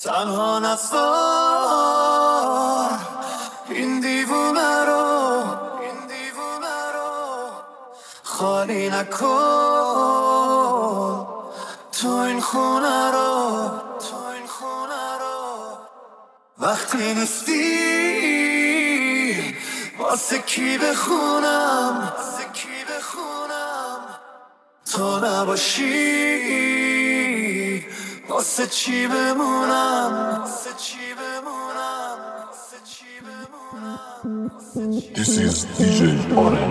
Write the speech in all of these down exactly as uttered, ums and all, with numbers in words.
تنها نذار این دیوونه رو، این دیوونه رو خالی نکن تو این خونه رو، تو این خونه رو. وقتی نیستی واسه کی بخونم، واسه کی بخونم تو نباشی واسه چی بمونم، واسه چی بمونم، واسه چی بمونم. This is دی جی Oren.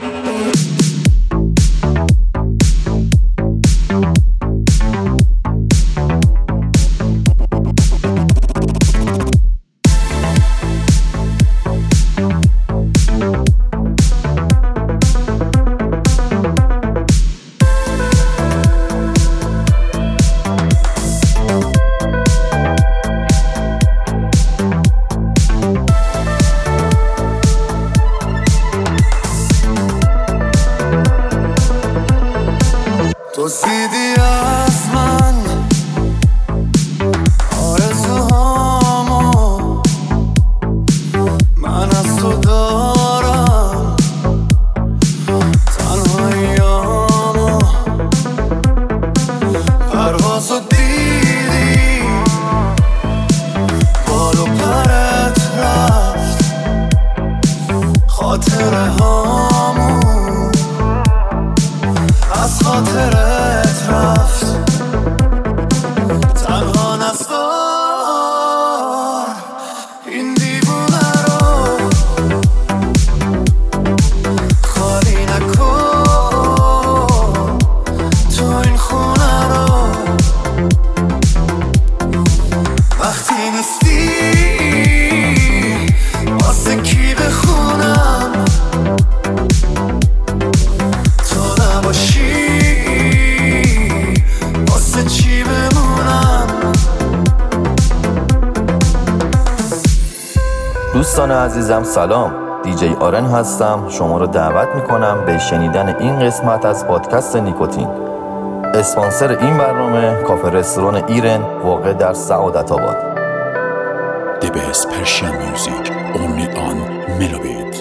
تو زیدی از من آرزوهامو، من از تو دارم تنهاییامو. پروازو دیدی بال و پرت رفت، خاطره هامو از خاطرت رفت. تنها نذار این دیوونه رو خالی نکن تو این خونه رو. وقتی نیستی واسه کی بخونم تو نباشی واسه چی بمونم. دوستان عزیزم سلام، دی جی آرن هستم. شما رو دعوت میکنم به شنیدن این قسمت از پادکست نیکوتین. اسپانسر این برنامه کافه رستوران ایرن واقع در سعادت آباد. The best Persian music only on Melobit.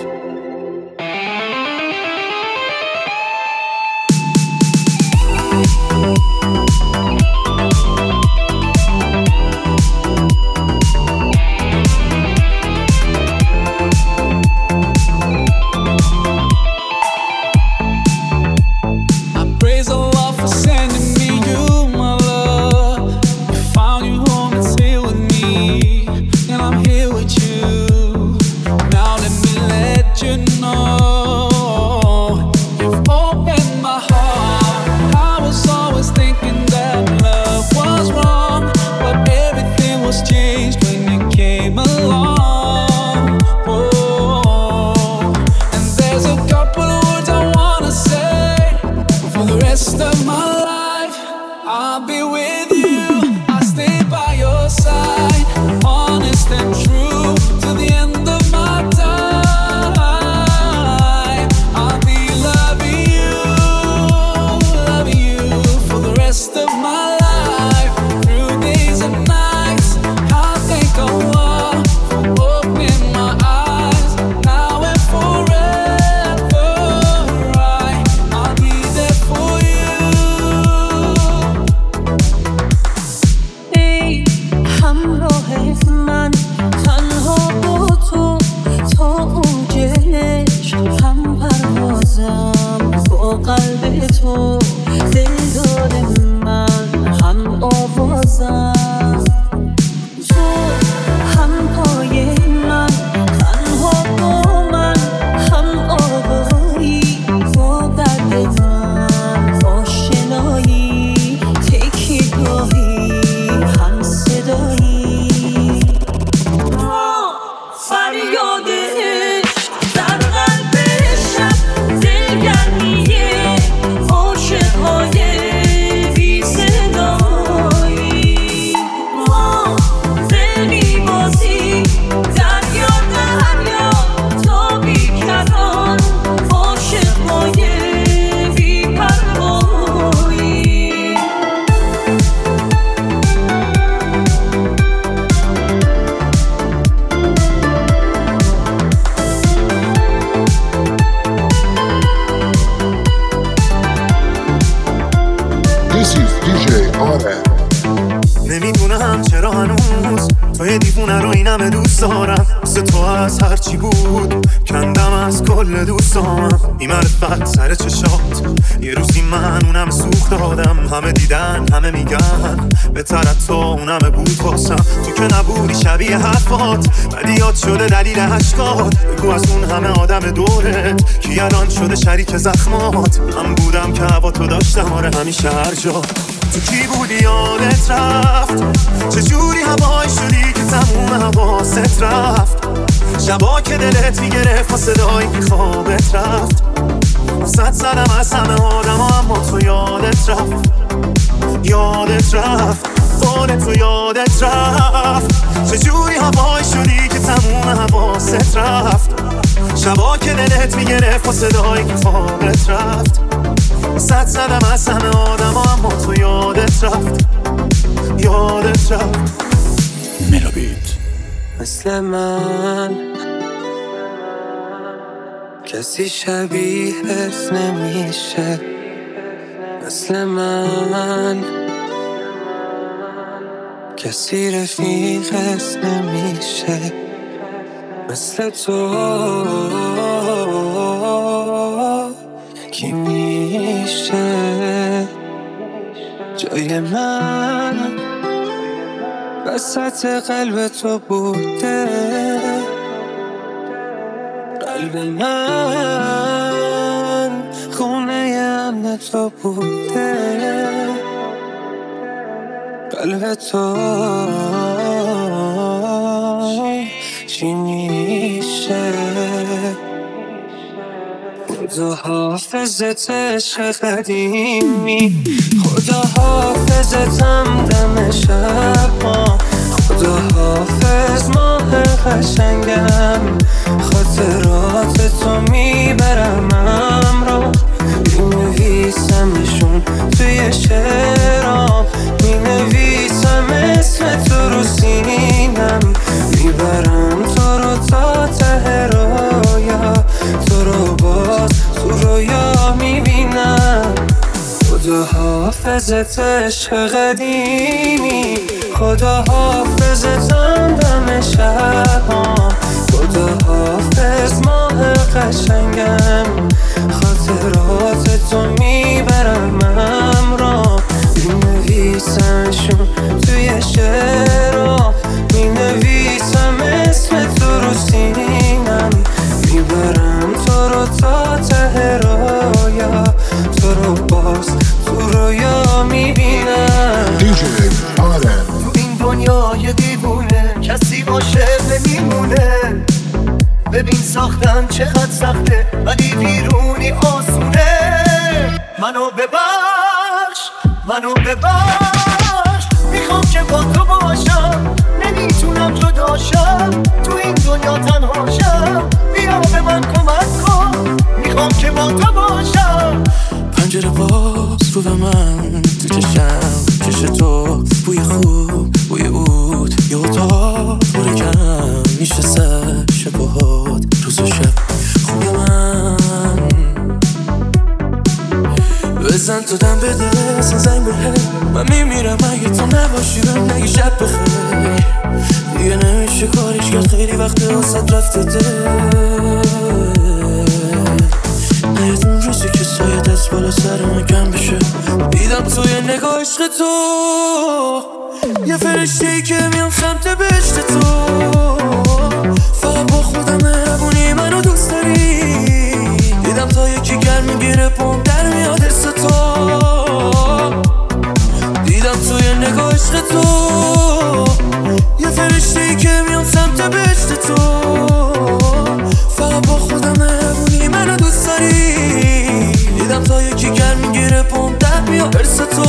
در قلب شب دلگرمیه عاشق نمیدونم چرا هنوز توی دیوونه رو اینم دوست دارم. مثل تو از هرچی بود کندم از کل دوستام. این معرفت سر چشات یه روزی من اونم سوخت دادم. همه دیدن همه میگن بهتر تو اونم بود واسم. تو که نبودی شبیه حرفات ولی یاد شده دلیل عشقات. بگو از اون همه آدم دورت کی الان شده شریک زخمات. من بودم که هوا تو داشتم آره همیشه هر جا. تو کی بودی یادت رفت چجوری هوای شدی که تموم حواست رفت. شبا که دلت میگرفت و صدایی که خوابت رفت. صد زدم از همه آدم ها اما تو یادت رفت. یادت رفت قول تو یادت رفت. چجوری هوای شدی که تموم حواست رفت. شبا که دلت میگرفت و صدایی که خوابت رفت. صد زدم از همه آدم ها اما تو یادت رفت. یادت رفت. ملوبیت. مثل من کسی شبیهت نمیشه. مثل من کسی رفیقت نمیشه. مثل تو کی میشه جای من وسط قلب تو بوده. قلب من خونه امن تو بوده. قلب تو چی میشه. خدا حافظت عشق قدیمی. خدا حافظتم دم شب ما. خدا حافظ ماه قشنگم. خاطرات تو میبرم امرا. مینویسمشون توی شعرام. مینویسم اسم تو رو سینم. میبرم تو رو تا ته رویا. تو رو باز تو رویا میبینم. خدا حافظت عشق قدیمی. خدا حافظتم دم شبام. خدا حافظ ماه قشنگم. خاطرات تو میبرم امرا. مینویسمشون توی شعرام. مینویسم اسم تو رو سینم. میبرم تو رو تا ته رویا. تو رو باز تو رویا میبینم. دیجی آرن. تو این دنیای دیوونه کسی عاشق نمیمونه. ببین ساختن چقدر سخته ولی بیرونی آسونه. منو ببخش منو ببخش. میخوام که با تو باشم نمیتونم جداشم. تو این دنیا تنهاشم. بیا به من کمک کن. میخوام که با تو باشم. پنجره باز رو به من تو چشم. چش تو بوی خوب بوی عود. یه اتاق بوره کم میشه سر شبهات. روز و شب خونه من بزن تو دم بده اصلا زنگ بره. من میمیرم اگه تو نباشی بهم نگی شب بخیر. دیگه نمیشه کاریش کرد خیلی وقت واسد رفته دل. نیاد اون روزی که سایه دست بالا سر من کم بشه. دیدم توی نگاه عشق تو یه فرشته‌ای که میام سمت بهشت تو. فقط با خودم مهربونی منو دوست داری. دیدم تا یکی گرم میگیره پام در میاد حس تو. دیدم توی نگاه عشق تو یه فرشته‌ای که میام سمت بهشت تو. فقط با خودم مهربونی منو دوست داری. دیدم تا یکی گرم میگیره پام در میاد حس تو.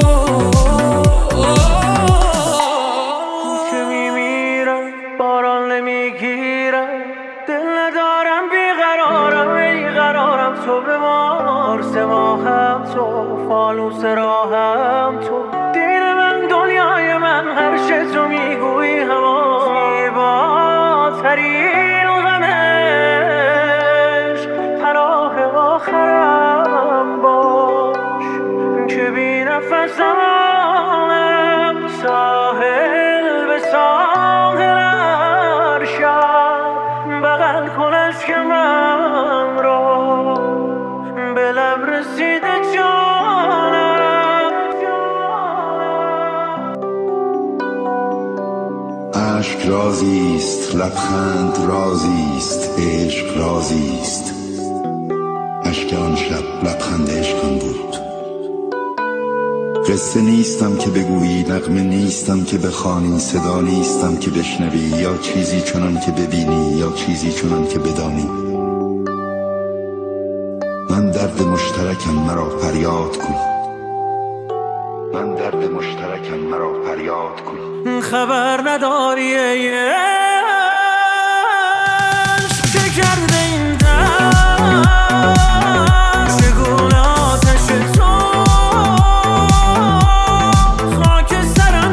که میمیرم باران نمیگیرم. دل ندارم بیقرارم بیقرارم. تو به مار سه ماهم تو. فانوس راهم تو. دین من دنیای من هر چه تو میگویی هوا. زیباترین غمش پناه آخرم باش. که بی نفسم اشک رازیست، لبخند رازیست، عشق رازیست. اشک آن شب لبخند عشقم بود. قصه نیستم که بگویی، نغمه نیستم که بخوانی، صدا نیستم که بشنوی، یا چیزی چنان که ببینی یا چیزی چنان که بدانی. من درد مشترکم، مرا فریاد کن. من درد مشترکم، مرا فریاد کن. خبر نداری ای عشق که کرده این دست، چگونه آتش تو خاک سرم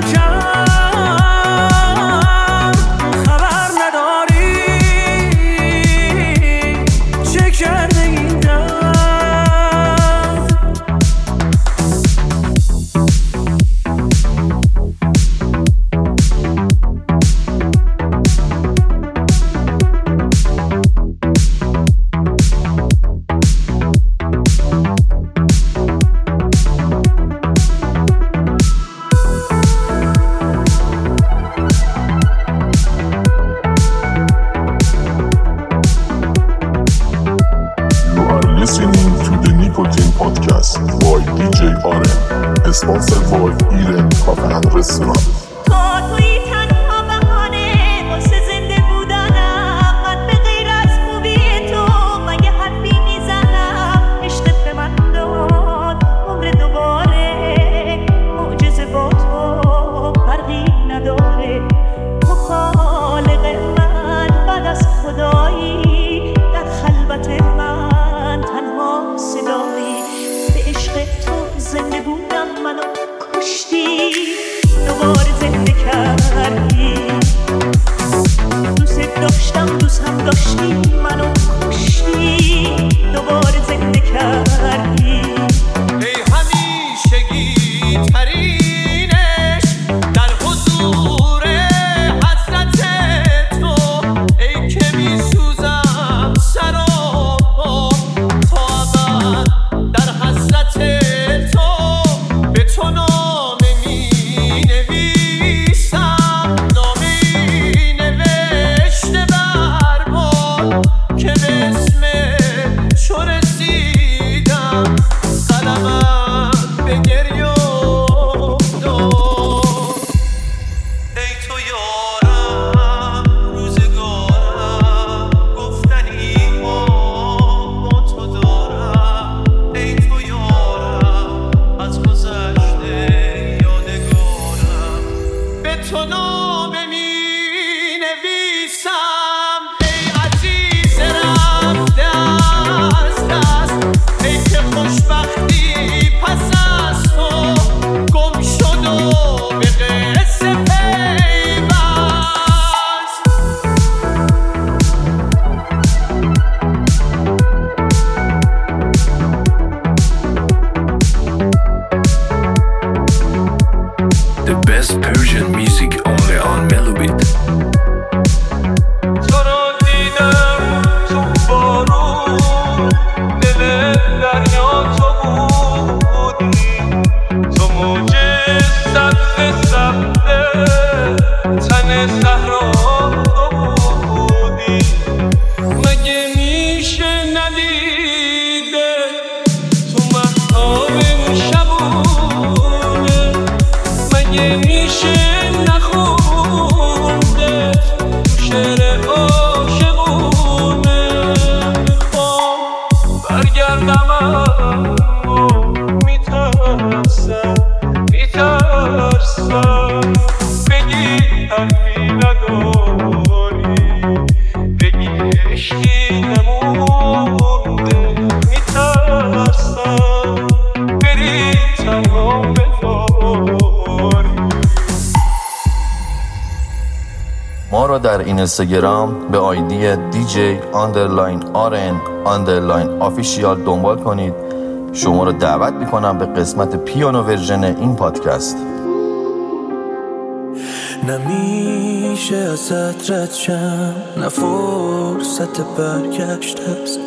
کرد. خبر نداری چه کرده این دست. Listening to the Nicotine Podcast by دی جی آرن, sponsored by Iren Cafe and Restaurant. ما را در اینستاگرام به آیدی دی جی آندرلاین آرن آندرلاین آفیشیال دنبال کنید. شما را دعوت میکنم به قسمت پیانو ورژن این پادکست. نمیشه ازت رد شم، نه فرصت برگشت هست،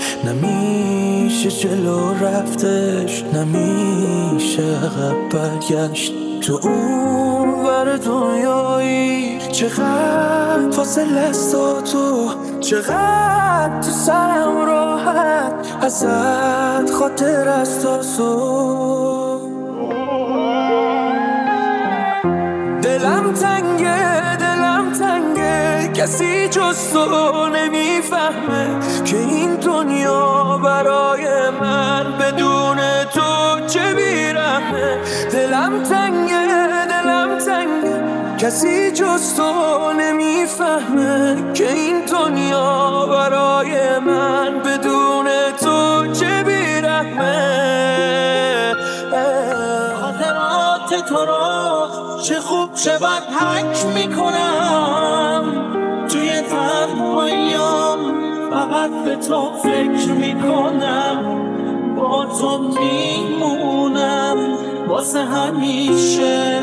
نمیشه جلو رفتش، نمیشه عقب برگشت. تو اون ور دنیایی چقدر فاصله است تا تو، چقدر تو سرم راحت ازت خاطر است تا صبح. دلم تنگه دلم تنگه کسی جز تو نمیفهمه که این دنیا برای من بدون تو چه بیرحمه. دلم تنگه دلم تنگه کسی جز تو نمیفهمه که این دنیا برای من بدون تو چه بیرحمه. خاطرات تو رو چه خوب چه بد حک میکنم، توی تنهاییام فقط به تو فکر میکنم. با تو میمونم واسه همیشه.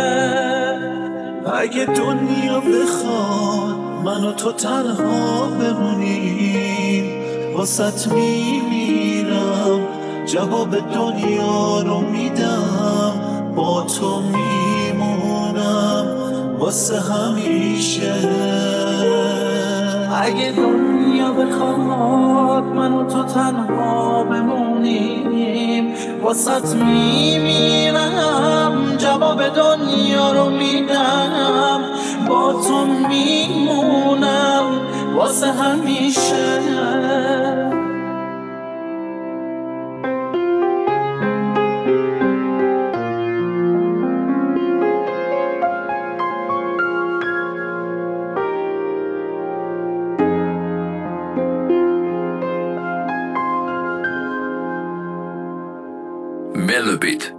اگه دنیا بخواد من و تو تنها بمونیم، واسه میمیرم جواب دنیا رو میدم. با تو میمونم واسه همیشه. اگه دنیا بخواد من و تو تنها بمونیم، واسه میمیرم جواب دنیا رو میدم. با تو میمونم واسه همیشه. Melobit